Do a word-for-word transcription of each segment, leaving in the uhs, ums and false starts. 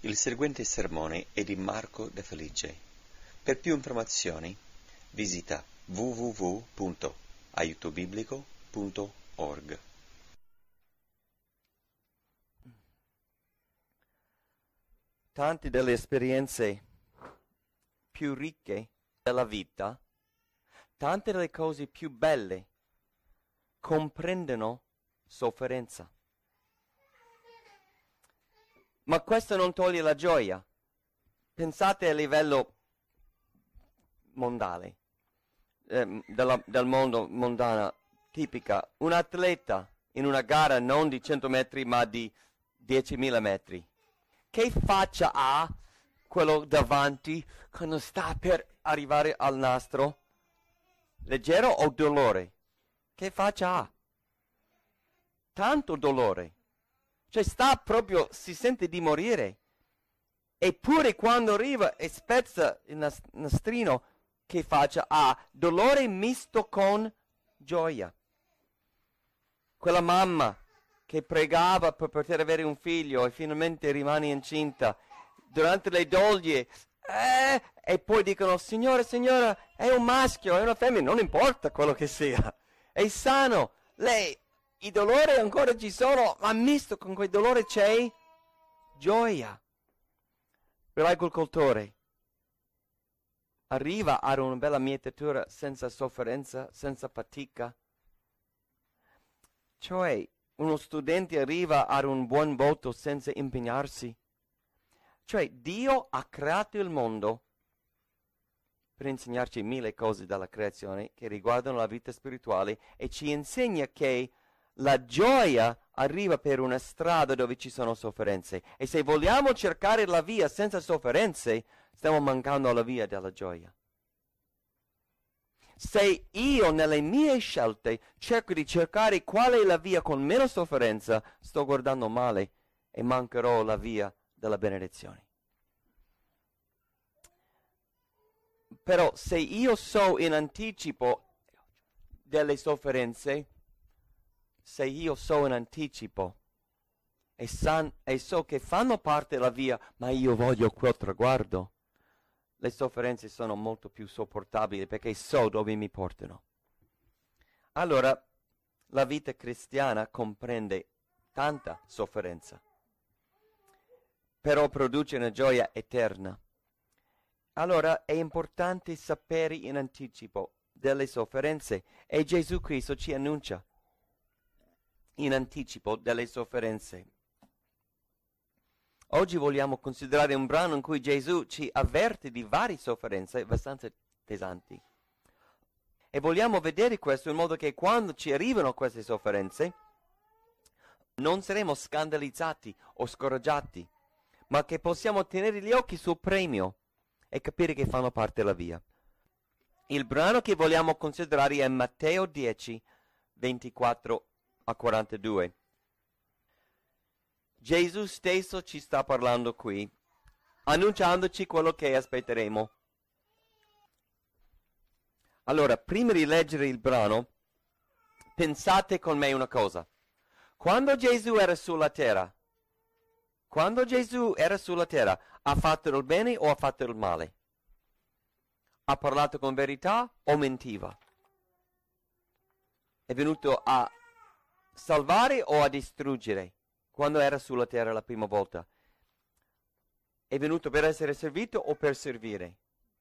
Il seguente sermone è di Marco De Felice. Per più informazioni visita w w w punto aiutobiblico punto org. Tante delle esperienze più ricche della vita, tante delle cose più belle comprendono sofferenza. Ma questo non toglie la gioia. Pensate a livello mondale, eh, della, del mondo mondana tipica. Un atleta in una gara non di cento metri ma di diecimila metri. Che faccia ha quello davanti quando sta per arrivare al nastro? Leggero o dolore? Che faccia ha? Tanto dolore. Cioè sta proprio, si sente di morire. Eppure quando arriva e spezza il nas- nastrino, che faccia ha? Dolore misto con gioia. Quella mamma che pregava per poter avere un figlio e finalmente rimane incinta, durante le doglie, eh, e poi dicono, signore, signora, è un maschio, è una femmina, non importa quello che sia, è sano, lei, i dolori ancora ci sono, ma misto con quel dolore c'è gioia. L'agricoltore arriva ad una bella mietitura senza sofferenza, senza fatica. Cioè, uno studente arriva ad un buon voto senza impegnarsi. Cioè, Dio ha creato il mondo per insegnarci mille cose dalla creazione che riguardano la vita spirituale e ci insegna che la gioia arriva per una strada dove ci sono sofferenze. E se vogliamo cercare la via senza sofferenze, stiamo mancando alla via della gioia. Se io nelle mie scelte cerco di cercare qual è la via con meno sofferenza, sto guardando male e mancherò la via della benedizione. Però se io so in anticipo delle sofferenze, se io so in anticipo e, san, e so che fanno parte della via, ma io voglio quel traguardo, le sofferenze sono molto più sopportabili perché so dove mi portano. Allora, la vita cristiana comprende tanta sofferenza, però produce una gioia eterna. Allora è importante sapere in anticipo delle sofferenze e Gesù Cristo ci annuncia in anticipo delle sofferenze. Oggi vogliamo considerare un brano in cui Gesù ci avverte di varie sofferenze abbastanza pesanti. E vogliamo vedere questo in modo che quando ci arrivano queste sofferenze non saremo scandalizzati o scoraggiati, ma che possiamo tenere gli occhi sul premio e capire che fanno parte della via. Il brano che vogliamo considerare è Matteo dieci, ventiquattro a quarantadue. Gesù stesso ci sta parlando qui, annunciandoci quello che aspetteremo. Allora, prima di leggere il brano, pensate con me una cosa. Quando Gesù era sulla terra, quando Gesù era sulla terra, ha fatto il bene o ha fatto il male? Ha parlato con verità o mentiva? È venuto a salvare o a distruggere? Quando era sulla terra la prima volta, è venuto per essere servito o per servire?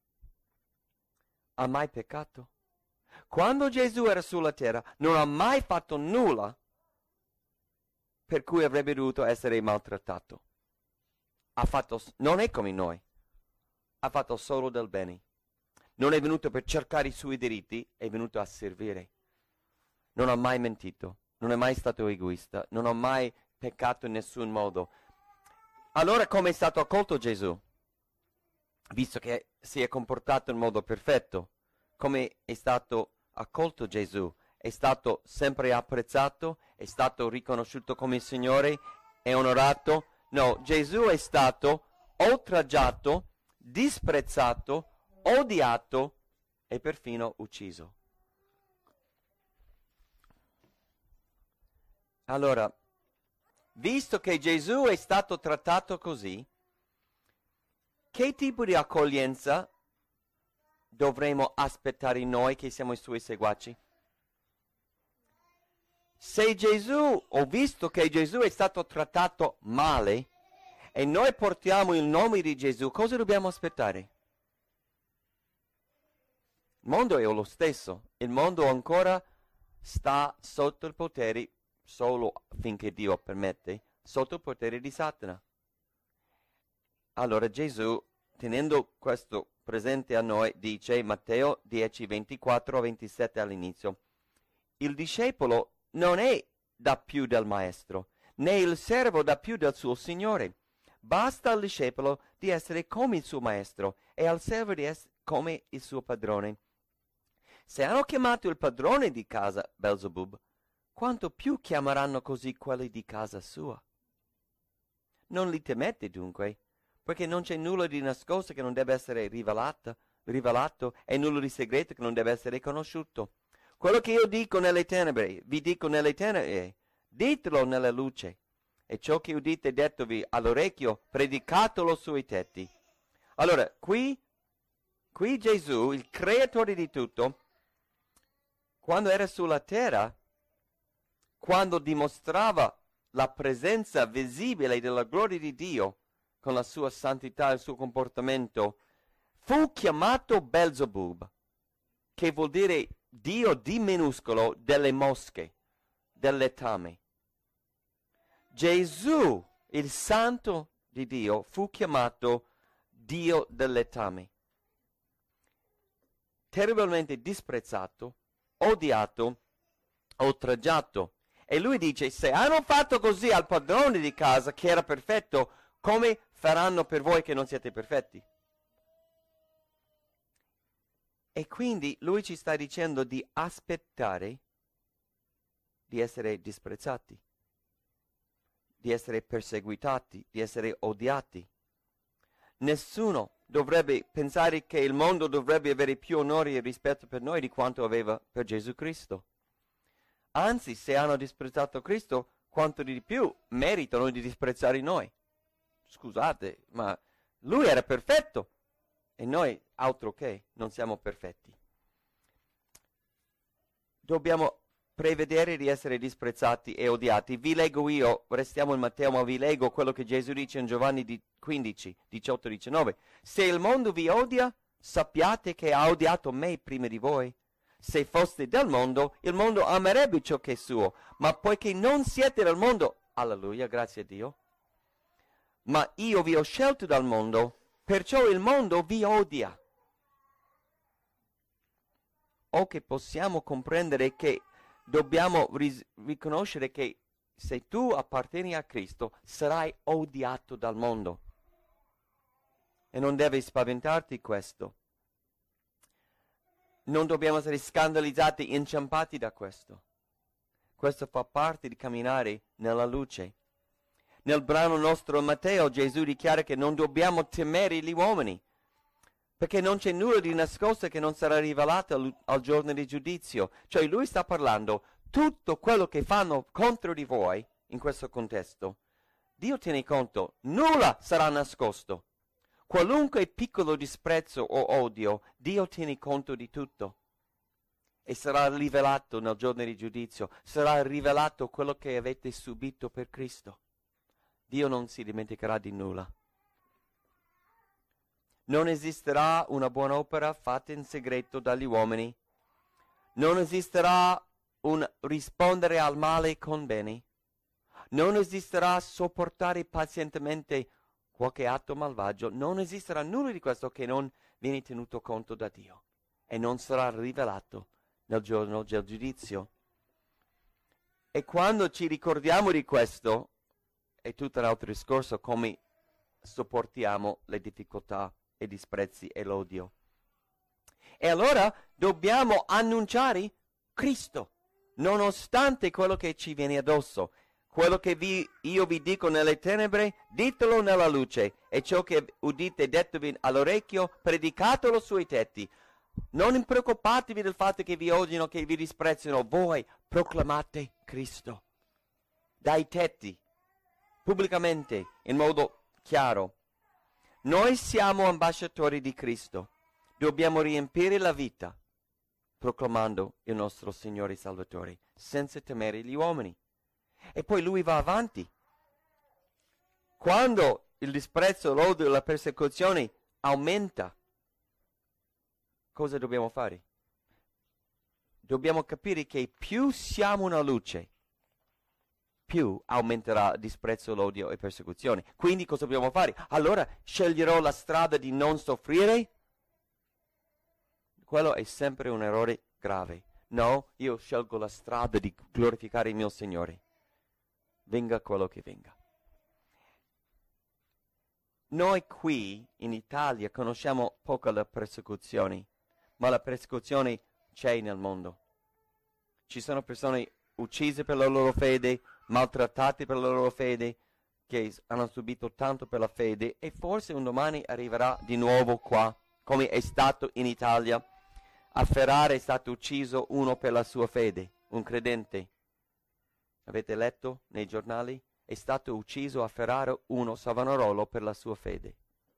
Ha mai peccato? Quando Gesù era sulla terra non ha mai fatto nulla per cui avrebbe dovuto essere maltrattato. Ha fatto, non è come noi, ha fatto solo del bene. Non è venuto per cercare i suoi diritti, è venuto a servire. Non ha mai mentito, non è mai stato egoista, non ha mai peccato in nessun modo. Allora come è stato accolto Gesù? Visto che si è comportato in modo perfetto, come è stato accolto Gesù? È stato sempre apprezzato? È stato riconosciuto come Signore? È onorato? No, Gesù è stato oltraggiato, disprezzato, odiato e perfino ucciso. Allora, visto che Gesù è stato trattato così, che tipo di accoglienza dovremo aspettare noi che siamo i suoi seguaci? Se Gesù, ho visto che Gesù è stato trattato male e noi portiamo il nome di Gesù, cosa dobbiamo aspettare? Il mondo è lo stesso, il mondo ancora sta sotto il potere, solo finché Dio permette, sotto il potere di Satana. Allora Gesù, tenendo questo presente a noi, dice Matteo dieci, ventiquattro a ventisette all'inizio, il discepolo non è da più del maestro, né il servo da più del suo signore. Basta al discepolo di essere come il suo maestro e al servo di essere come il suo padrone. Se hanno chiamato il padrone di casa Belzebub, quanto più chiameranno così quelli di casa sua? Non li temete dunque, perché non c'è nulla di nascosto che non debba essere rivelato, rivelato e nulla di segreto che non debba essere conosciuto. Quello che io dico nelle tenebre, vi dico nelle tenebre, ditelo nella luce. E ciò che udite dettovi all'orecchio, predicatelo sui tetti. Allora, qui, qui Gesù, il creatore di tutto, quando era sulla terra, quando dimostrava la presenza visibile della gloria di Dio, con la sua santità e il suo comportamento, fu chiamato Belzebub, che vuol dire Dio di minuscolo delle mosche, del letame. Gesù, il santo di Dio, fu chiamato Dio del letame. Terribilmente disprezzato, odiato, oltraggiato. E lui dice, se hanno fatto così al padrone di casa, che era perfetto, come faranno per voi che non siete perfetti? E quindi lui ci sta dicendo di aspettare di essere disprezzati, di essere perseguitati, di essere odiati. Nessuno dovrebbe pensare che il mondo dovrebbe avere più onore e rispetto per noi di quanto aveva per Gesù Cristo. Anzi, se hanno disprezzato Cristo, quanto di più meritano di disprezzare noi. Scusate, ma lui era perfetto e noi altro che non siamo perfetti. Dobbiamo prevedere di essere disprezzati e odiati. Vi leggo io, restiamo in Matteo, ma vi leggo quello che Gesù dice in Giovanni quindici, diciotto diciannove. Se il mondo vi odia, sappiate che ha odiato me prima di voi. Se foste del mondo, il mondo amerebbe ciò che è suo, ma poiché non siete del mondo, alleluia, grazie a Dio, ma io vi ho scelto dal mondo, perciò il mondo vi odia. O che possiamo comprendere che dobbiamo ris- riconoscere che se tu appartieni a Cristo, sarai odiato dal mondo. E non deve spaventarti questo. Non dobbiamo essere scandalizzati, inciampati da questo. Questo fa parte di camminare nella luce. Nel brano nostro Matteo Gesù dichiara che non dobbiamo temere gli uomini, perché non c'è nulla di nascosto che non sarà rivelato al, al giorno di giudizio. Cioè lui sta parlando tutto quello che fanno contro di voi in questo contesto. Dio tiene conto, nulla sarà nascosto. Qualunque piccolo disprezzo o odio, Dio tiene conto di tutto. E sarà rivelato nel giorno di giudizio, sarà rivelato quello che avete subito per Cristo. Dio non si dimenticherà di nulla. Non esisterà una buona opera fatta in segreto dagli uomini. Non esisterà un rispondere al male con bene. Non esisterà sopportare pazientemente qualche atto malvagio. Non esisterà nulla di questo che non viene tenuto conto da Dio e non sarà rivelato nel giorno del giudizio. E quando ci ricordiamo di questo, è tutto un altro discorso come sopportiamo le difficoltà, i disprezzi e l'odio. E allora dobbiamo annunciare Cristo, nonostante quello che ci viene addosso. Quello che vi, io vi dico nelle tenebre, ditelo nella luce, e ciò che udite dettovi all'orecchio, predicatelo sui tetti. Non preoccupatevi del fatto che vi odiano, che vi disprezzino. Voi proclamate Cristo dai tetti, pubblicamente, in modo chiaro. Noi siamo ambasciatori di Cristo. Dobbiamo riempire la vita proclamando il nostro Signore Salvatore, senza temere gli uomini. E poi lui va avanti. Quando il disprezzo, l'odio e la persecuzione aumenta, cosa dobbiamo fare? Dobbiamo capire che più siamo una luce, più aumenterà il disprezzo, l'odio e persecuzione. Quindi cosa dobbiamo fare? Allora sceglierò la strada di non soffrire? Quello è sempre un errore grave. No, io scelgo la strada di glorificare il mio Signore. Venga quello che venga. Noi qui in Italia conosciamo poco le persecuzioni, ma la persecuzione c'è nel mondo. Ci sono persone uccise per la loro fede, maltrattate per la loro fede, che hanno subito tanto per la fede, e forse un domani arriverà di nuovo qua, come è stato in Italia. A Ferrara è stato ucciso uno per la sua fede, un credente. Avete letto nei giornali? È stato ucciso a Ferrara uno Savonarola per la sua fede.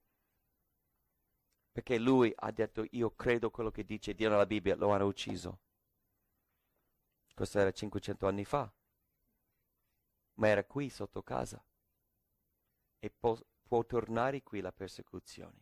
Perché lui ha detto: io credo quello che dice Dio nella Bibbia, lo hanno ucciso. Questo era cinquecento anni fa. Ma era qui sotto casa. E può, può tornare qui la persecuzione.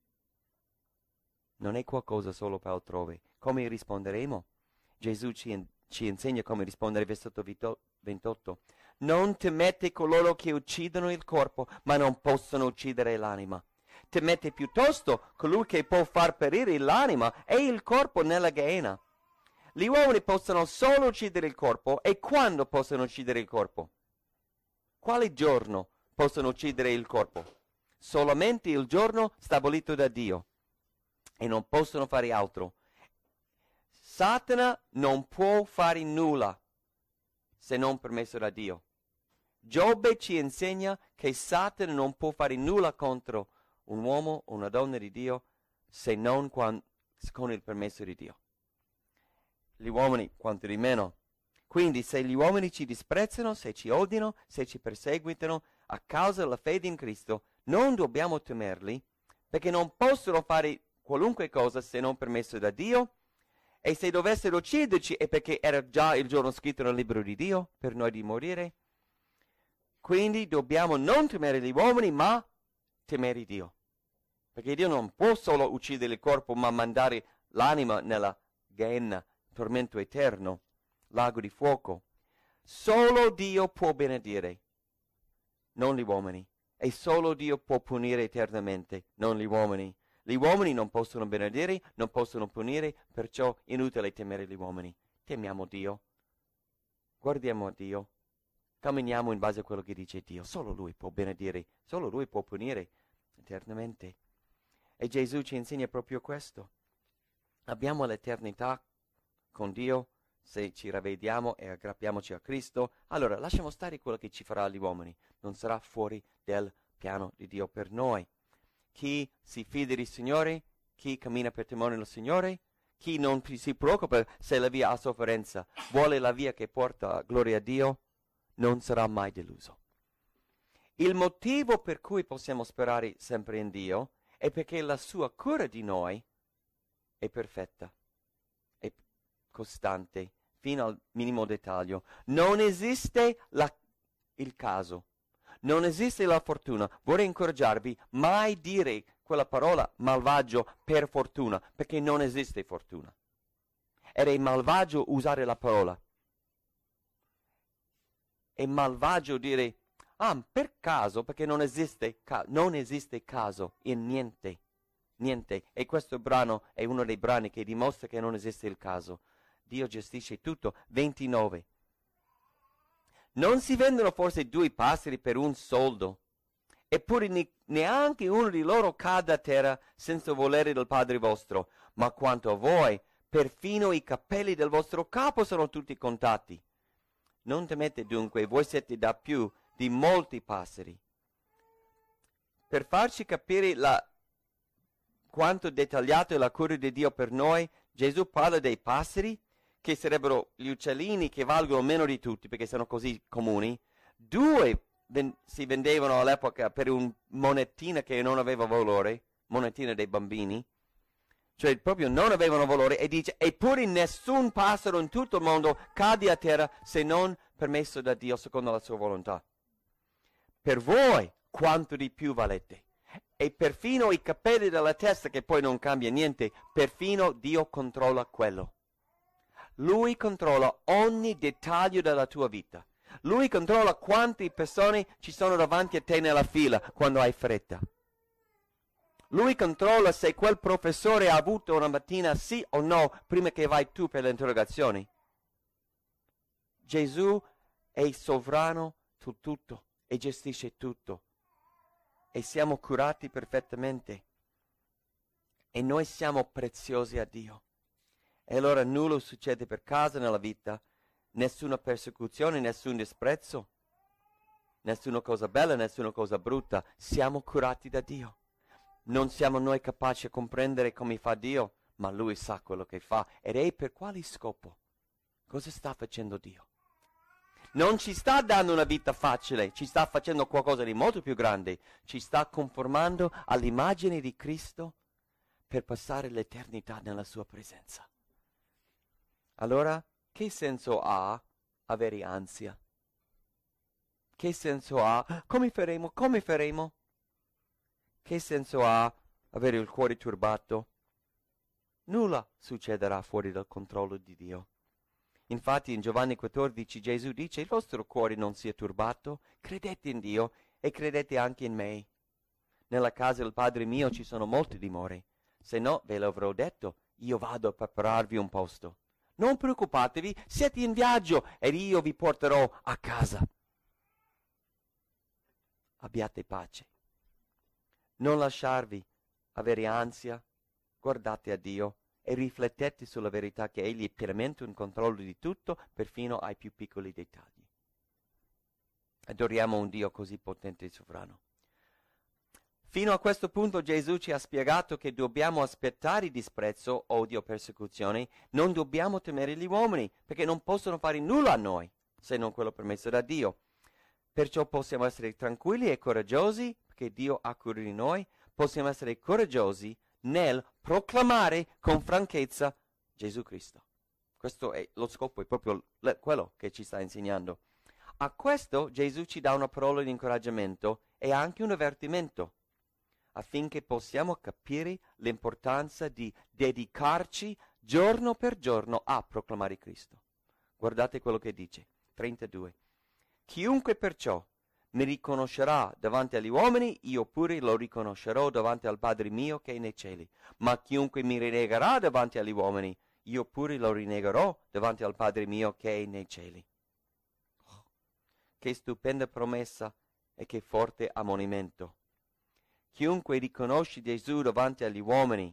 Non è qualcosa solo per altrove. Come risponderemo? Gesù ci, in, ci insegna come rispondere, versetto ventotto. Non temete coloro che uccidono il corpo, ma non possono uccidere l'anima. Temete piuttosto colui che può far perire l'anima e il corpo nella Gehenna. Gli uomini possono solo uccidere il corpo. E quando possono uccidere il corpo? Quale giorno possono uccidere il corpo? Solamente il giorno stabilito da Dio. E non possono fare altro. Satana non può fare nulla se non permesso da Dio. Giobbe ci insegna che Satana non può fare nulla contro un uomo o una donna di Dio se non con, con il permesso di Dio. Gli uomini quanto di meno. Quindi se gli uomini ci disprezzano, se ci odiano, se ci perseguitano a causa della fede in Cristo, non dobbiamo temerli, perché non possono fare qualunque cosa se non permesso da Dio. E se dovessero ucciderci è perché era già il giorno scritto nel libro di Dio per noi di morire. Quindi dobbiamo non temere gli uomini, ma temere Dio. Perché Dio non può solo uccidere il corpo, ma mandare l'anima nella Gehenna, tormento eterno, lago di fuoco. Solo Dio può benedire, non gli uomini. E solo Dio può punire eternamente, non gli uomini. Gli uomini non possono benedire, non possono punire, perciò è inutile temere gli uomini. Temiamo Dio. Guardiamo a Dio. Camminiamo in base a quello che dice Dio. Solo Lui può benedire, solo Lui può punire eternamente. E Gesù ci insegna proprio questo. Abbiamo l'eternità con Dio. Se ci ravvediamo e aggrappiamoci a Cristo, allora lasciamo stare quello che ci farà agli uomini. Non sarà fuori del piano di Dio per noi. Chi si fida del Signore, chi cammina per temore del Signore, chi non si preoccupa se la via ha sofferenza, vuole la via che porta gloria a Dio, non sarà mai deluso. Il motivo per cui possiamo sperare sempre in Dio è perché la sua cura di noi è perfetta, è costante, fino al minimo dettaglio. Non esiste la, il caso. Non esiste la fortuna. Vorrei incoraggiarvi mai dire quella parola malvagio per fortuna, perché non esiste fortuna. Ed è malvagio usare la parola. È malvagio dire, ah, per caso, perché non esiste, ca- non esiste caso in niente. Niente. E questo brano è uno dei brani che dimostra che non esiste il caso. Dio gestisce tutto. ventinove. Non si vendono forse due passeri per un soldo? Eppure ne- neanche uno di loro cade a terra senza volere del Padre vostro. Ma quanto a voi, perfino i capelli del vostro capo sono tutti contati. Non temete dunque, voi siete da più di molti passeri. Per farci capire la, quanto dettagliato è la cura di Dio per noi, Gesù parla dei passeri, che sarebbero gli uccellini che valgono meno di tutti perché sono così comuni. Due ven- si vendevano all'epoca per un monetina che non aveva valore, monetina dei bambini, cioè proprio non avevano valore, e dice, eppure nessun passero in tutto il mondo cade a terra se non permesso da Dio secondo la sua volontà. Per voi quanto di più valete. E perfino i capelli della testa, che poi non cambia niente, perfino Dio controlla quello. Lui controlla ogni dettaglio della tua vita. Lui controlla quante persone ci sono davanti a te nella fila quando hai fretta. Lui controlla se quel professore ha avuto una mattina sì o no prima che vai tu per le interrogazioni. Gesù è sovrano su tutto e gestisce tutto. E siamo curati perfettamente. E noi siamo preziosi a Dio. E allora nulla succede per caso nella vita, nessuna persecuzione, nessun disprezzo, nessuna cosa bella, nessuna cosa brutta. Siamo curati da Dio. Non siamo noi capaci a comprendere come fa Dio, ma Lui sa quello che fa. Ed è per quale scopo? Cosa sta facendo Dio? Non ci sta dando una vita facile, ci sta facendo qualcosa di molto più grande. Ci sta conformando all'immagine di Cristo per passare l'eternità nella sua presenza. Allora, che senso ha avere ansia? Che senso ha? Come faremo? Come faremo? Che senso ha avere il cuore turbato? Nulla succederà fuori dal controllo di Dio. Infatti in Giovanni quattordici Gesù dice: il vostro cuore non sia turbato, credete in Dio e credete anche in me. Nella casa del Padre mio ci sono molte dimore, se no ve l'avrò detto, io vado a prepararvi un posto. Non preoccupatevi, siete in viaggio ed io vi porterò a casa. Abbiate pace. Non lasciarvi avere ansia, guardate a Dio e riflettete sulla verità che Egli è pienamente in controllo di tutto, perfino ai più piccoli dettagli. Adoriamo un Dio così potente e sovrano. Fino a questo punto Gesù ci ha spiegato che dobbiamo aspettare il disprezzo, odio, persecuzione, non dobbiamo temere gli uomini, perché non possono fare nulla a noi, se non quello permesso da Dio. Perciò possiamo essere tranquilli e coraggiosi, perché Dio ha cura di noi, possiamo essere coraggiosi nel proclamare con franchezza Gesù Cristo. Questo è lo scopo, è proprio le, quello che ci sta insegnando. A questo Gesù ci dà una parola di incoraggiamento e anche un avvertimento, affinché possiamo capire l'importanza di dedicarci giorno per giorno a proclamare Cristo. Guardate quello che dice, trentadue. Chiunque perciò mi riconoscerà davanti agli uomini, io pure lo riconoscerò davanti al Padre mio che è nei cieli. Ma chiunque mi rinnegherà davanti agli uomini, io pure lo rinnegherò davanti al Padre mio che è nei cieli. Oh, che stupenda promessa e che forte ammonimento. Chiunque riconosce Gesù davanti agli uomini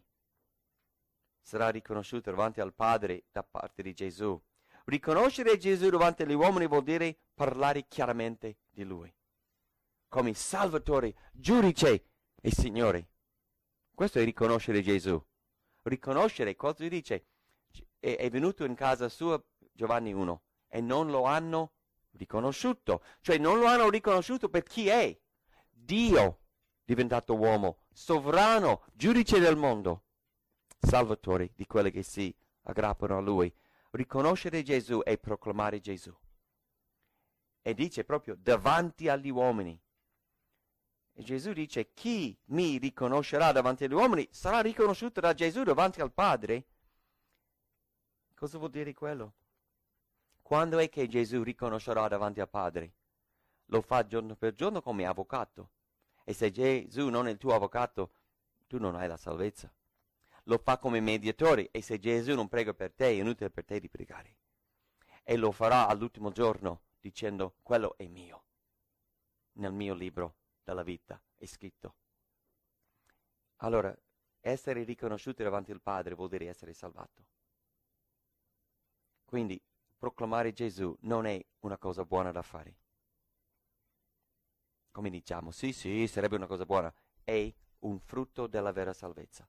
sarà riconosciuto davanti al Padre da parte di Gesù. Riconoscere Gesù davanti agli uomini vuol dire parlare chiaramente di Lui, come Salvatore, Giudice e Signore. Questo è riconoscere Gesù. Riconoscere, cosa dice? È, è venuto in casa sua, Giovanni uno, e non lo hanno riconosciuto. Cioè non lo hanno riconosciuto per chi è. Dio diventato uomo, sovrano, giudice del mondo, salvatore di quelli che si aggrappano a Lui. Riconoscere Gesù e proclamare Gesù. E dice proprio davanti agli uomini. E Gesù dice: chi mi riconoscerà davanti agli uomini sarà riconosciuto da Gesù davanti al Padre. Cosa vuol dire quello? Quando è che Gesù riconoscerà davanti al Padre? Lo fa giorno per giorno come avvocato. E se Gesù non è il tuo avvocato, tu non hai la salvezza. Lo fa come mediatore, e se Gesù non prega per te, è inutile per te di pregare. E lo farà all'ultimo giorno dicendo: quello è mio. Nel mio libro della vita è scritto. Allora, essere riconosciuti davanti al Padre vuol dire essere salvato. Quindi proclamare Gesù non è una cosa buona da fare. Come diciamo, sì, sì, sarebbe una cosa buona. È un frutto della vera salvezza.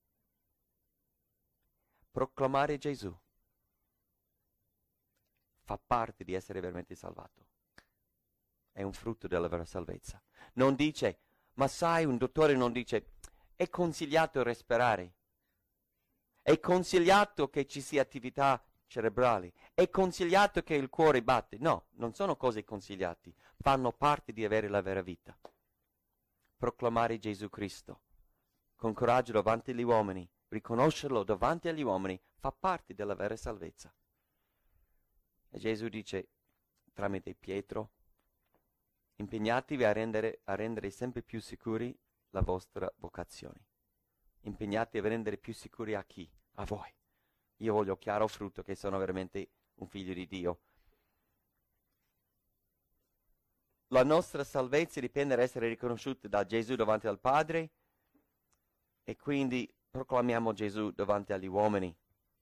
Proclamare Gesù fa parte di essere veramente salvato. è un frutto della vera salvezza. Non dice, ma sai, un dottore non dice, è consigliato respirare, è consigliato che ci sia attività cerebrali, è consigliato che il cuore batte. No, non sono cose consigliate, fanno parte di avere la vera vita. Proclamare Gesù Cristo con coraggio davanti agli uomini, riconoscerlo davanti agli uomini, fa parte della vera salvezza. E Gesù dice, tramite Pietro, impegnatevi a rendere, a rendere sempre più sicuri la vostra vocazione. Impegnatevi a rendere più sicuri a chi? A voi. Io voglio chiaro frutto che sono veramente un figlio di Dio. La nostra salvezza dipende dall'essere riconosciuti da Gesù davanti al Padre e quindi proclamiamo Gesù davanti agli uomini.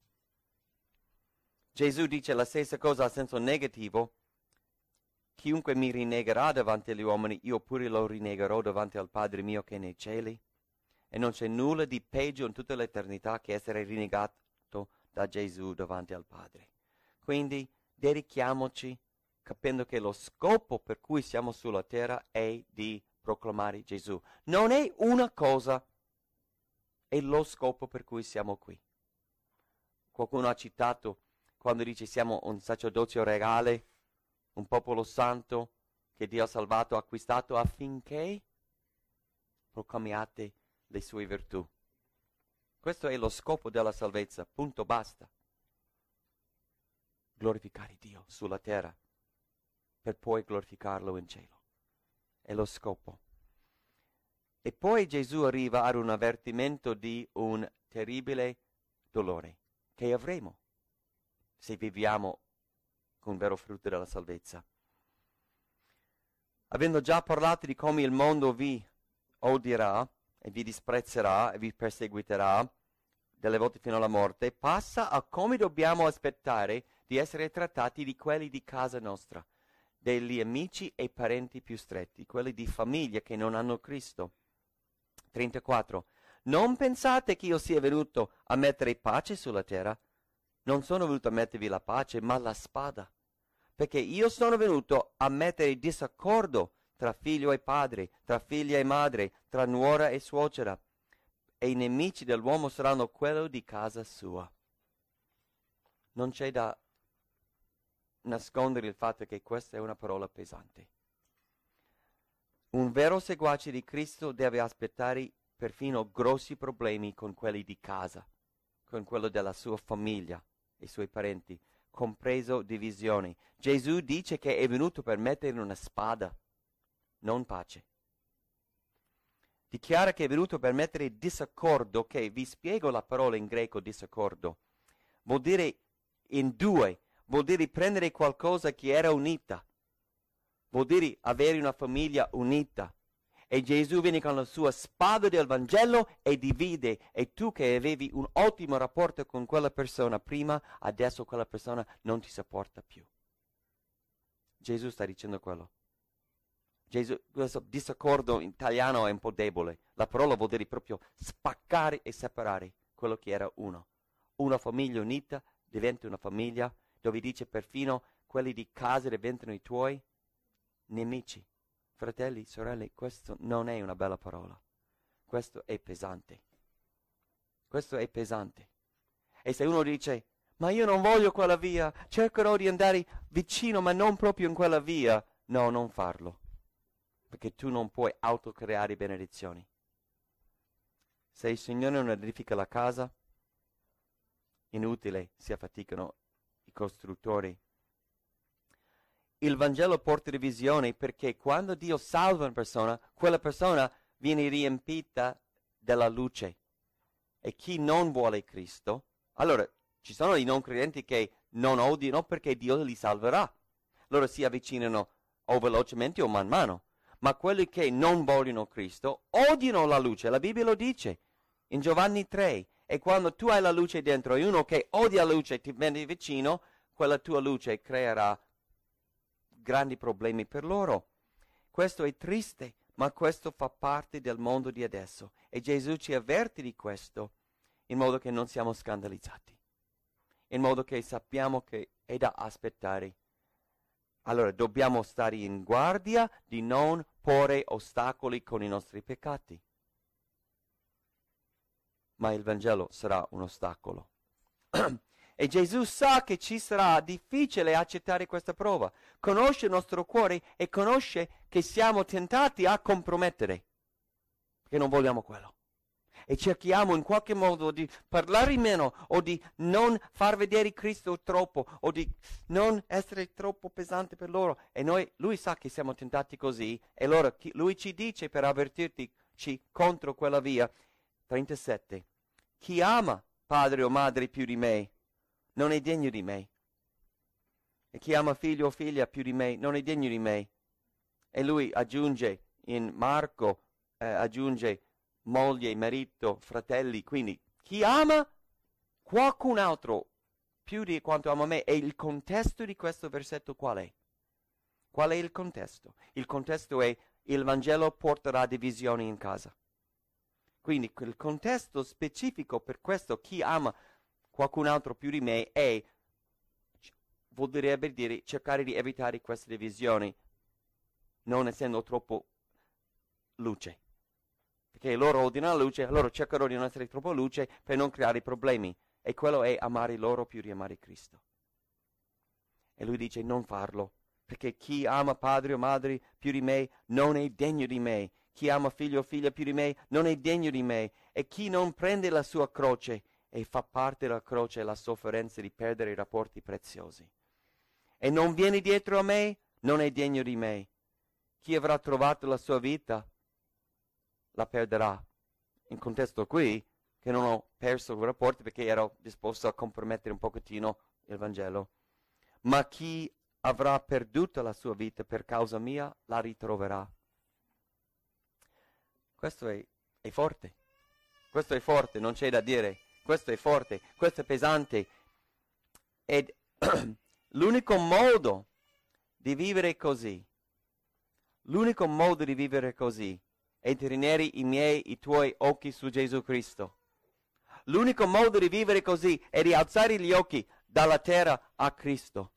Gesù dice la stessa cosa a senso negativo. Chiunque mi rinnegherà davanti agli uomini, io pure lo rinnegherò davanti al Padre mio che è nei cieli. E non c'è nulla di peggio in tutta l'eternità che essere rinnegato da Gesù davanti al Padre. Quindi dedichiamoci capendo che lo scopo per cui siamo sulla terra è di proclamare Gesù. Non è una cosa, è lo scopo per cui siamo qui. Qualcuno ha citato quando dice siamo un sacerdozio regale, un popolo santo che Dio ha salvato, acquistato affinché proclamiate le sue virtù. Questo è lo scopo della salvezza, punto, basta. Glorificare Dio sulla terra per poi glorificarlo in cielo. È lo scopo. E poi Gesù arriva ad un avvertimento di un terribile dolore che avremo se viviamo con vero frutto della salvezza. Avendo già parlato di come il mondo vi odierà e vi disprezzerà e vi perseguiterà delle volte fino alla morte, passa a come dobbiamo aspettare di essere trattati di quelli di casa nostra, degli amici e parenti più stretti, quelli di famiglia che non hanno Cristo. trentaquattro. Non pensate che io sia venuto a mettere pace sulla terra? Non sono venuto a mettervi la pace, ma la spada. Perché io sono venuto a mettere disaccordo tra figlio e padre, tra figlia e madre, tra nuora e suocera. E i nemici dell'uomo saranno quello di casa sua. Non c'è da nascondere il fatto che questa è una parola pesante. Un vero seguace di Cristo deve aspettare perfino grossi problemi con quelli di casa, con quello della sua famiglia e i suoi parenti, compreso divisioni. Gesù dice che è venuto per mettere una spada, non pace. Dichiara che è venuto per mettere disaccordo, che vi spiego la parola in greco disaccordo. Vuol dire in due, vuol dire prendere qualcosa che era unita, vuol dire avere una famiglia unita. E Gesù viene con la sua spada del Vangelo e divide. E tu che avevi un ottimo rapporto con quella persona prima, adesso quella persona non ti sopporta più. Gesù sta dicendo quello. Gesù, questo disaccordo in italiano è un po' debole. La parola vuol dire proprio spaccare e separare quello che era uno. Una famiglia unita diventa una famiglia dove dice perfino quelli di casa diventano i tuoi nemici. Fratelli, sorelle, questo non è una bella parola. Questo è pesante. Questo è pesante. E se uno dice, ma io non voglio quella via, cercherò di andare vicino, ma non proprio in quella via, no, non farlo. Perché tu non puoi autocreare benedizioni. Se il Signore non edifica la casa, inutile si affaticano i costruttori. Il Vangelo porta divisione perché quando Dio salva una persona, quella persona viene riempita della luce. E chi non vuole Cristo, allora ci sono i non credenti che non odiano perché Dio li salverà. Loro si avvicinano o velocemente o man mano. Ma quelli che non vogliono Cristo odiano la luce. La Bibbia lo dice in Giovanni tre. E quando tu hai la luce dentro e uno che odia la luce ti viene vicino, quella tua luce creerà grandi problemi per loro. Questo è triste, ma questo fa parte del mondo di adesso. E Gesù ci avverte di questo in modo che non siamo scandalizzati, in modo che sappiamo che è da aspettare Allora dobbiamo stare in guardia di non porre ostacoli con i nostri peccati. Ma il Vangelo sarà un ostacolo. E Gesù sa che ci sarà difficile accettare questa prova. Conosce il nostro cuore e conosce che siamo tentati a compromettere. Perché non vogliamo quello. E cerchiamo in qualche modo di parlare meno o di non far vedere Cristo troppo o di non essere troppo pesante per loro. E noi, lui sa che siamo tentati così e allora lui ci dice per avvertirci contro quella via. trentasette. Chi ama padre o madre più di me non è degno di me. E chi ama figlio o figlia più di me non è degno di me. E lui aggiunge in Marco, eh, aggiunge moglie, marito, fratelli. Quindi chi ama qualcun altro più di quanto ama me. E il contesto di questo versetto qual è? Qual è il contesto? Il contesto è il Vangelo porterà divisioni in casa. Quindi il contesto specifico per questo chi ama qualcun altro più di me è, vorrebbe dire, cercare di evitare queste divisioni, non essendo troppo luce. Perché loro odiano la luce, loro cercano di non essere troppo luce per non creare problemi. E quello è amare loro più di amare Cristo. E lui dice non farlo, perché chi ama padre o madre più di me non è degno di me. Chi ama figlio o figlia più di me non è degno di me. E chi non prende la sua croce e fa parte della croce la sofferenza di perdere i rapporti preziosi. E non viene dietro a me, non è degno di me. Chi avrà trovato la sua vita, la perderà. In contesto qui, che non ho perso i rapporti perché ero disposto a compromettere un pochettino il Vangelo. Ma chi avrà perduto la sua vita per causa mia, la ritroverà. Questo è, è forte. Questo è forte, non c'è da dire. Questo è forte, questo è pesante. Ed l'unico modo di vivere così, l'unico modo di vivere così è tenere i miei, i tuoi occhi su Gesù Cristo. L'unico modo di vivere così è di alzare gli occhi dalla terra a Cristo.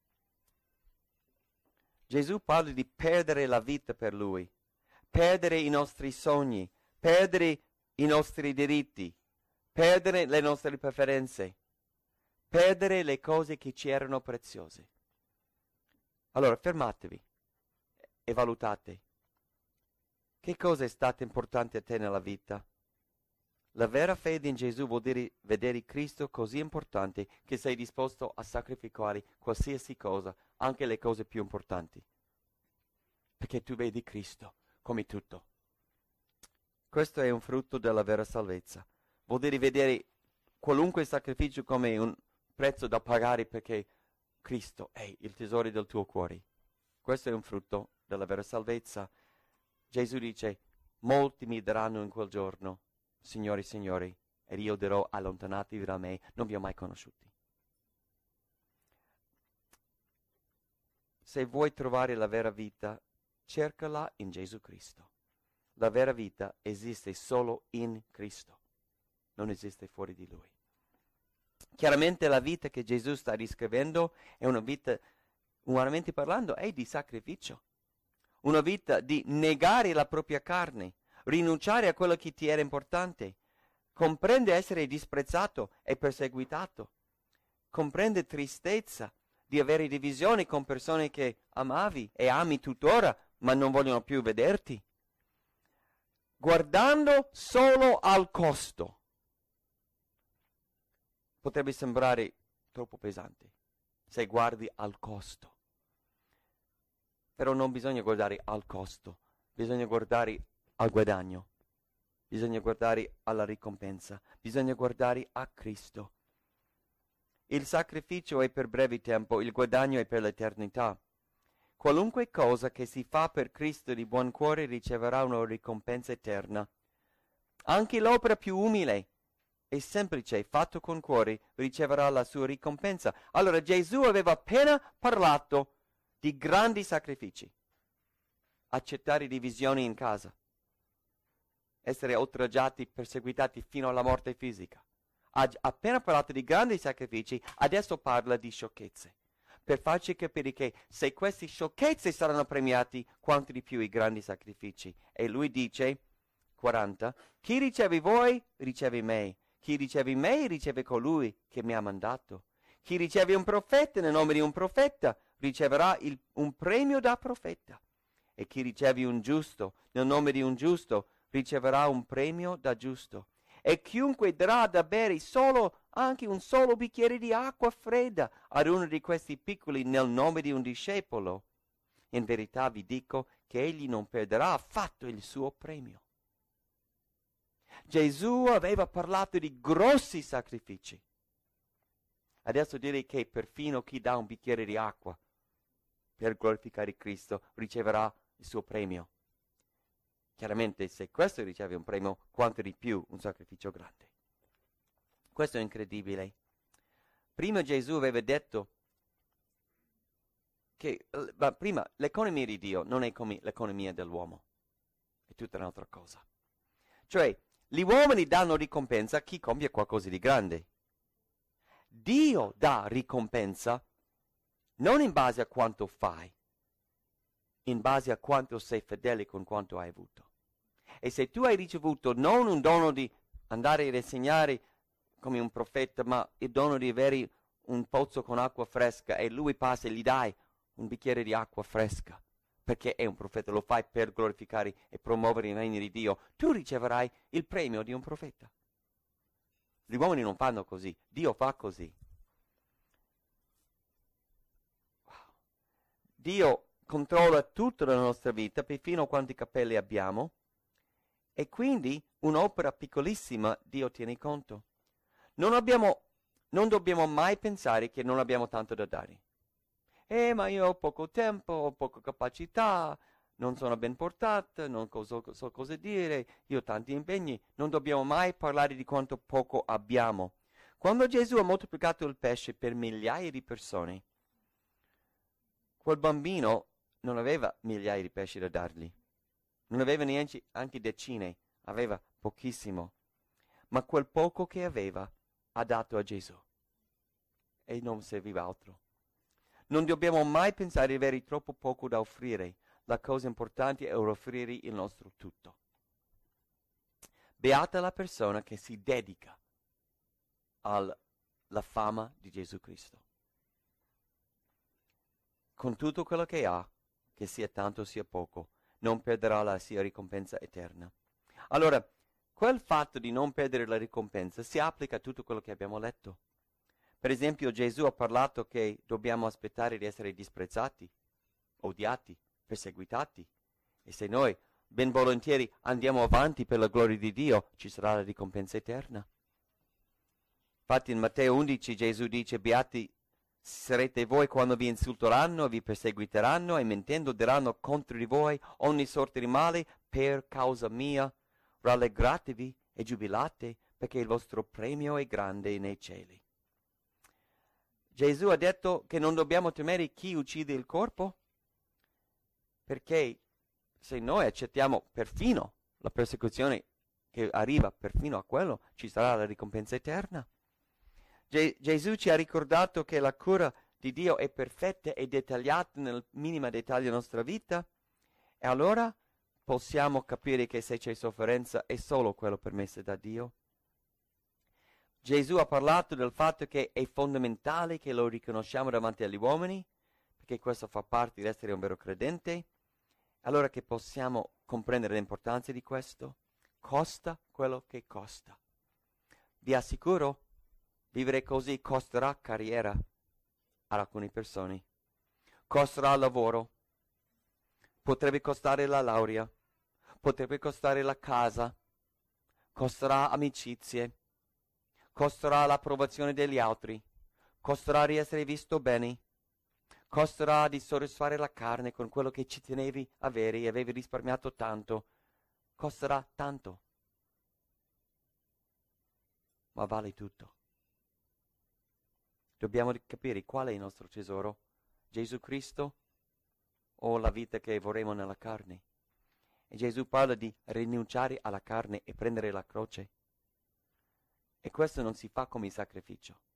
Gesù parla di perdere la vita per Lui, perdere i nostri sogni, perdere i nostri diritti, perdere le nostre preferenze, perdere le cose che ci erano preziose. Allora fermatevi e valutate. Che cosa è stato importante a te nella vita? La vera fede in Gesù vuol dire vedere Cristo così importante che sei disposto a sacrificare qualsiasi cosa, anche le cose più importanti. Perché tu vedi Cristo come tutto. Questo è un frutto della vera salvezza. Vuol dire vedere qualunque sacrificio come un prezzo da pagare perché Cristo è il tesoro del tuo cuore. Questo è un frutto della vera salvezza. Gesù dice, molti mi daranno in quel giorno, Signori, Signori, ed io dirò, allontanatevi da me, non vi ho mai conosciuti. Se vuoi trovare la vera vita, cercala in Gesù Cristo. La vera vita esiste solo in Cristo, non esiste fuori di Lui. Chiaramente la vita che Gesù sta descrivendo è una vita, umanamente parlando, è di sacrificio. Una vita di negare la propria carne, rinunciare a quello che ti era importante, comprende essere disprezzato e perseguitato, comprende tristezza di avere divisioni con persone che amavi e ami tuttora, ma non vogliono più vederti. Guardando solo al costo. Potrebbe sembrare troppo pesante se guardi al costo. Però non bisogna guardare al costo, bisogna guardare al guadagno, bisogna guardare alla ricompensa, bisogna guardare a Cristo. Il sacrificio è per breve tempo, il guadagno è per l'eternità. Qualunque cosa che si fa per Cristo di buon cuore riceverà una ricompensa eterna. Anche l'opera più umile e semplice, fatto con cuore, riceverà la sua ricompensa. Allora Gesù aveva appena parlato di grandi sacrifici. Accettare divisioni in casa. Essere oltraggiati, perseguitati fino alla morte fisica. Ha appena parlato di grandi sacrifici, adesso parla di sciocchezze. per farci capire che se queste sciocchezze saranno premiati, quanto di più i grandi sacrifici. E lui dice, quaranta, chi riceve voi, riceve me. Chi riceve me, riceve colui che mi ha mandato. Chi riceve un profeta nel nome di un profeta, riceverà il, un premio da profeta. E chi riceve un giusto nel nome di un giusto, riceverà un premio da giusto. E chiunque darà da bere solo anche un solo bicchiere di acqua fredda ad uno di questi piccoli nel nome di un discepolo, in verità vi dico che egli non perderà affatto il suo premio. Gesù aveva parlato di grossi sacrifici. Adesso direi che perfino chi dà un bicchiere di acqua per glorificare Cristo riceverà il suo premio. Chiaramente se questo riceve un premio, quanto di più un sacrificio grande. Questo è incredibile. Prima Gesù aveva detto che, ma prima, l'economia di Dio non è come l'economia dell'uomo, è tutta un'altra cosa. Cioè, gli uomini danno ricompensa a chi compie qualcosa di grande. Dio dà ricompensa non in base a quanto fai, in base a quanto sei fedele con quanto hai avuto. E se tu hai ricevuto non un dono di andare ad insegnare come un profeta, ma il dono di avere un pozzo con acqua fresca e lui passa e gli dai un bicchiere di acqua fresca, perché è un profeta, lo fai per glorificare e promuovere il regno di Dio, tu riceverai il premio di un profeta. Gli uomini non fanno così, Dio fa così. Wow. Dio controlla tutta la nostra vita, perfino quanti capelli abbiamo, e quindi un'opera piccolissima Dio tiene conto. Non abbiamo, non dobbiamo mai pensare che non abbiamo tanto da dare. Eh, ma io ho poco tempo, ho poca capacità, non sono ben portata, non so, so cosa dire, io ho tanti impegni. Non dobbiamo mai parlare di quanto poco abbiamo. Quando Gesù ha moltiplicato il pesce per migliaia di persone, quel bambino non aveva migliaia di pesci da dargli. Non aveva neanche anche decine, aveva pochissimo. Ma quel poco che aveva ha dato a Gesù. E non serviva altro. Non dobbiamo mai pensare di avere troppo poco da offrire. La cosa importante è offrire il nostro tutto. Beata la persona che si dedica alla fama di Gesù Cristo. Con tutto quello che ha, che sia tanto sia poco, non perderà la sua ricompensa eterna. Allora, quel fatto di non perdere la ricompensa si applica a tutto quello che abbiamo letto. Per esempio, Gesù ha parlato che dobbiamo aspettare di essere disprezzati, odiati, perseguitati. E se noi ben volentieri andiamo avanti per la gloria di Dio, ci sarà la ricompensa eterna. Infatti in Matteo undici Gesù dice, beati sarete voi quando vi insulteranno, vi perseguiteranno e mentendo diranno contro di voi ogni sorta di male per causa mia. Rallegratevi e giubilate, perché il vostro premio è grande nei cieli. Gesù ha detto che non dobbiamo temere chi uccide il corpo, perché se noi accettiamo perfino la persecuzione che arriva perfino a quello, ci sarà la ricompensa eterna. Ge- Gesù ci ha ricordato che la cura di Dio è perfetta e dettagliata nel minimo dettaglio della nostra vita, e allora possiamo capire che se c'è sofferenza è solo quello permesso da Dio. Gesù ha parlato del fatto che è fondamentale che lo riconosciamo davanti agli uomini, perché questo fa parte di essere un vero credente. Allora che possiamo comprendere l'importanza di questo? Costa quello che costa. Vi assicuro, vivere così costerà carriera ad alcune persone, costerà lavoro, potrebbe costare la laurea, potrebbe costare la casa, costerà amicizie, costerà l'approvazione degli altri, costerà di essere visto bene, costerà di soddisfare la carne con quello che ci tenevi avere e avevi risparmiato tanto, costerà tanto, ma vale tutto. Dobbiamo capire qual è il nostro tesoro, Gesù Cristo o la vita che vorremmo nella carne. E Gesù parla di rinunciare alla carne e prendere la croce. E questo non si fa come sacrificio.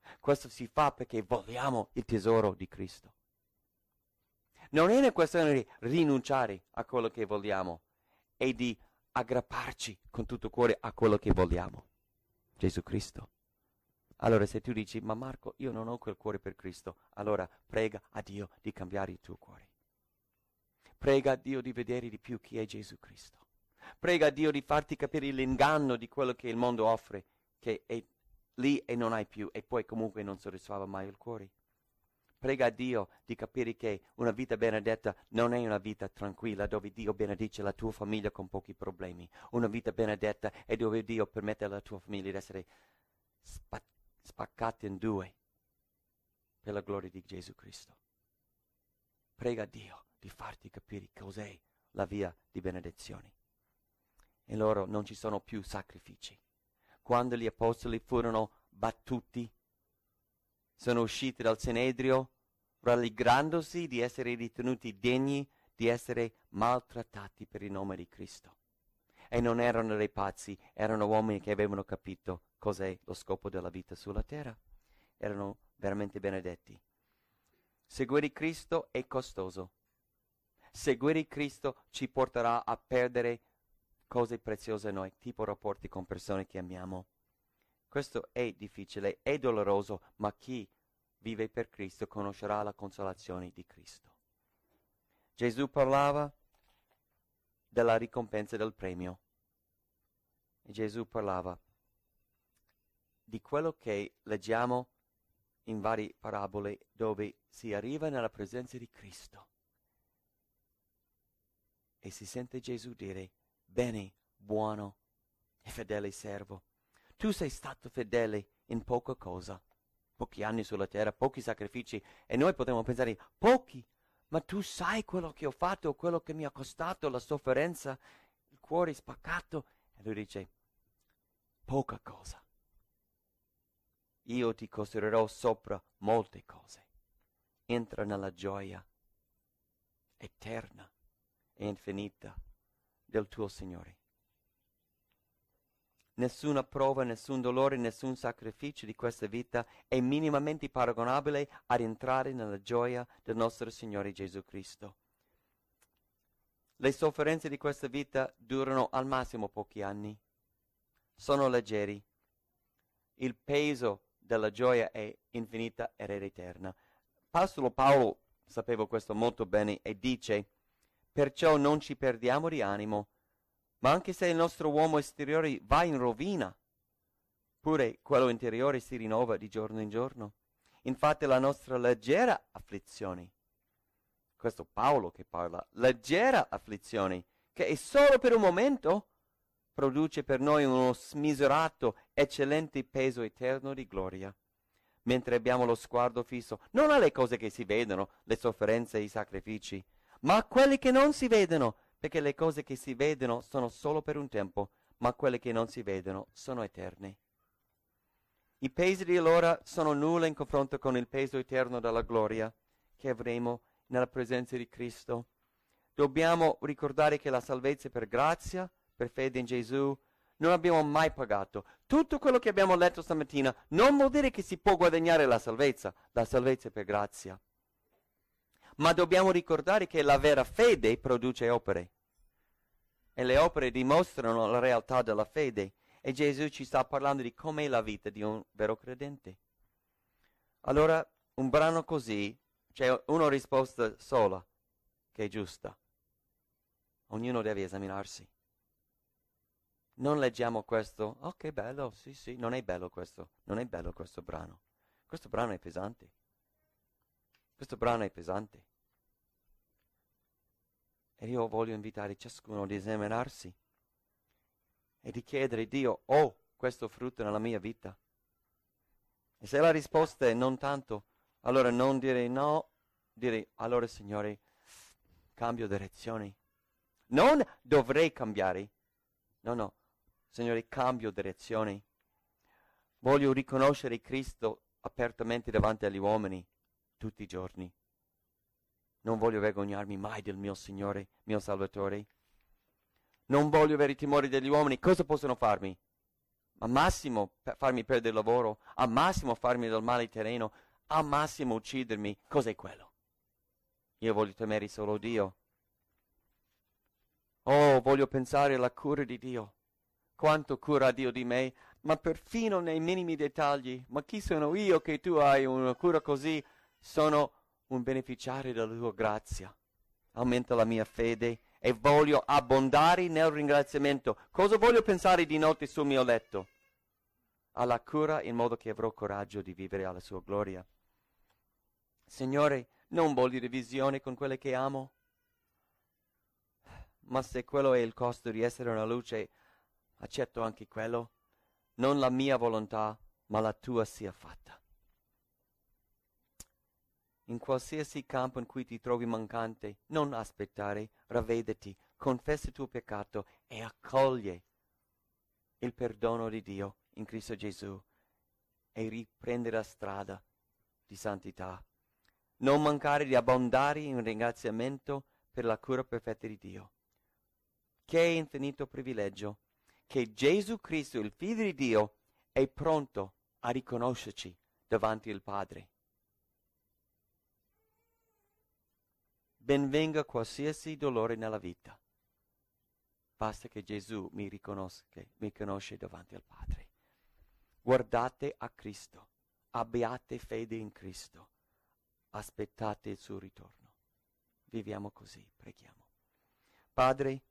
Questo si fa perché vogliamo il tesoro di Cristo. Non è una questione di rinunciare a quello che vogliamo, è di aggrapparci con tutto il cuore a quello che vogliamo, Gesù Cristo. Allora se tu dici, ma Marco, io non ho quel cuore per Cristo, allora prega a Dio di cambiare il tuo cuore. Prega a Dio di vedere di più chi è Gesù Cristo. Prega a Dio di farti capire l'inganno di quello che il mondo offre, che è lì e non hai più, e poi comunque non soddisfava mai il cuore. Prega a Dio di capire che una vita benedetta non è una vita tranquilla dove Dio benedice la tua famiglia con pochi problemi. Una vita benedetta è dove Dio permette alla tua famiglia di essere spa- spaccata in due per la gloria di Gesù Cristo. Prega a Dio di farti capire cos'è la via di benedizione. E loro non ci sono più sacrifici. Quando gli apostoli furono battuti, sono usciti dal Sinedrio, rallegrandosi di essere ritenuti degni di essere maltrattati per il nome di Cristo. E non erano dei pazzi, erano uomini che avevano capito cos'è lo scopo della vita sulla terra. Erano veramente benedetti. Seguire Cristo è costoso. Seguire Cristo ci porterà a perdere cose preziose a noi, tipo rapporti con persone che amiamo. Questo è difficile, è doloroso, ma chi vive per Cristo conoscerà la consolazione di Cristo. Gesù parlava della ricompensa del premio. E Gesù parlava di quello che leggiamo in varie parabole dove si arriva nella presenza di Cristo e si sente Gesù dire: bene, buono e fedele servo. Tu sei stato fedele in poca cosa, pochi anni sulla terra, pochi sacrifici, e noi potremmo pensare, pochi, ma tu sai quello che ho fatto, quello che mi ha costato, la sofferenza, il cuore spaccato. E lui dice, poca cosa. Io ti costerò sopra molte cose. Entra nella gioia eterna e infinita del tuo Signore. Nessuna prova, nessun dolore, nessun sacrificio di questa vita è minimamente paragonabile ad entrare nella gioia del nostro Signore Gesù Cristo. Le sofferenze di questa vita durano al massimo pochi anni. Sono leggeri. Il peso della gioia è infinita ed è eterna. Apostolo Paolo sapeva questo molto bene e dice: perciò non ci perdiamo di animo, ma anche se il nostro uomo esteriore va in rovina, pure quello interiore si rinnova di giorno in giorno. Infatti la nostra leggera afflizione, questo Paolo che parla, leggera afflizione, che è solo per un momento, produce per noi uno smisurato, eccellente peso eterno di gloria. Mentre abbiamo lo sguardo fisso non alle cose che si vedono, le sofferenze e i sacrifici, ma a quelle che non si vedono, perché le cose che si vedono sono solo per un tempo, ma quelle che non si vedono sono eterne. I pesi di allora sono nulla in confronto con il peso eterno della gloria che avremo nella presenza di Cristo. Dobbiamo ricordare che la salvezza è per grazia, per fede in Gesù, non abbiamo mai pagato. Tutto quello che abbiamo letto stamattina non vuol dire che si può guadagnare la salvezza, la salvezza è per grazia. Ma dobbiamo ricordare che la vera fede produce opere. E le opere dimostrano la realtà della fede. E Gesù ci sta parlando di com'è la vita di un vero credente. Allora, un brano così, c'è una risposta sola, che è giusta. Ognuno deve esaminarsi. Non leggiamo questo, oh che bello, sì sì, non è bello questo, non è bello questo brano. Questo brano è pesante. Questo brano è pesante. E io voglio invitare ciascuno ad esaminarsi e di chiedere a Dio, oh, questo frutto nella mia vita. E se la risposta è non tanto, allora non dire no, dire, allora Signore, cambio direzione. Non dovrei cambiare. No, no, Signore, cambio direzione. Voglio riconoscere Cristo apertamente davanti agli uomini tutti i giorni. Non voglio vergognarmi mai del mio Signore, mio Salvatore. Non voglio avere i timori degli uomini. Cosa possono farmi? al massimo per farmi perdere il lavoro, al massimo farmi del male terreno, al massimo uccidermi. Cos'è quello? Io voglio temere solo Dio. Oh, voglio pensare alla cura di Dio. Quanto cura Dio di me, ma perfino nei minimi dettagli. Ma chi sono io che tu hai una cura così? Sono un beneficiario della tua grazia. Aumenta la mia fede e voglio abbondare nel ringraziamento. Cosa voglio pensare di notte sul mio letto? Alla cura, in modo che avrò coraggio di vivere alla sua gloria. Signore, non voglio divisione con quelle che amo, ma se quello è il costo di essere una luce, accetto anche quello. Non la mia volontà, ma la tua sia fatta. In qualsiasi campo in cui ti trovi mancante, non aspettare, ravvediti, confessa il tuo peccato e accoglie il perdono di Dio in Cristo Gesù e riprende la strada di santità. Non mancare di abbondare in ringraziamento per la cura perfetta di Dio. Che infinito privilegio che Gesù Cristo, il Figlio di Dio, è pronto a riconoscerci davanti al Padre. Benvenga qualsiasi dolore nella vita. Basta che Gesù mi riconosca, mi conosce davanti al Padre. Guardate a Cristo, abbiate fede in Cristo, aspettate il suo ritorno. Viviamo così, preghiamo. Padre,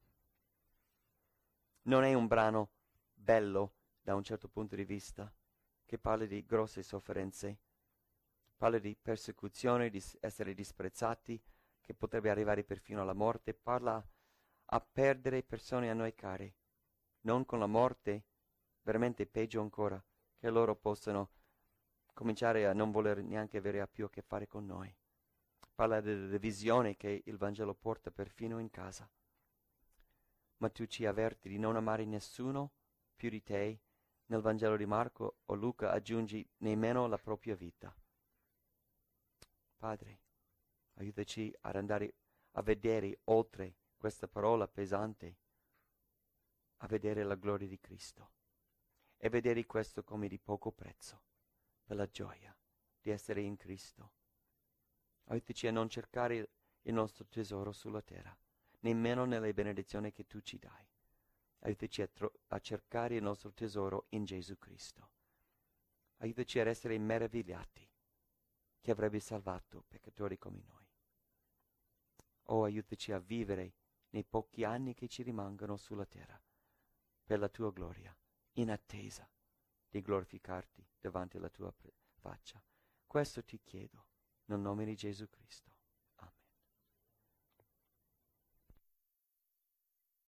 non è un brano bello da un certo punto di vista, che parla di grosse sofferenze, parla di persecuzione, di essere disprezzati, che potrebbe arrivare perfino alla morte, parla a perdere persone a noi care, non con la morte, veramente peggio ancora, che loro possano cominciare a non voler neanche avere più a che fare con noi. Parla della divisione che il Vangelo porta perfino in casa. Ma tu ci avverti di non amare nessuno più di te. Nel Vangelo di Marco o Luca aggiungi nemmeno la propria vita. Padre, aiutaci ad andare a vedere oltre questa parola pesante, a vedere la gloria di Cristo e vedere questo come di poco prezzo per la gioia di essere in Cristo. Aiutaci a non cercare il nostro tesoro sulla terra, nemmeno nelle benedizioni che tu ci dai. Aiutaci a, tro- a cercare il nostro tesoro in Gesù Cristo. Aiutaci ad essere meravigliati che avrebbe salvato peccatori come noi. Oh, aiutaci a vivere nei pochi anni che ci rimangono sulla terra per la tua gloria, in attesa di glorificarti davanti alla tua pre- faccia. Questo ti chiedo nel nome di Gesù Cristo.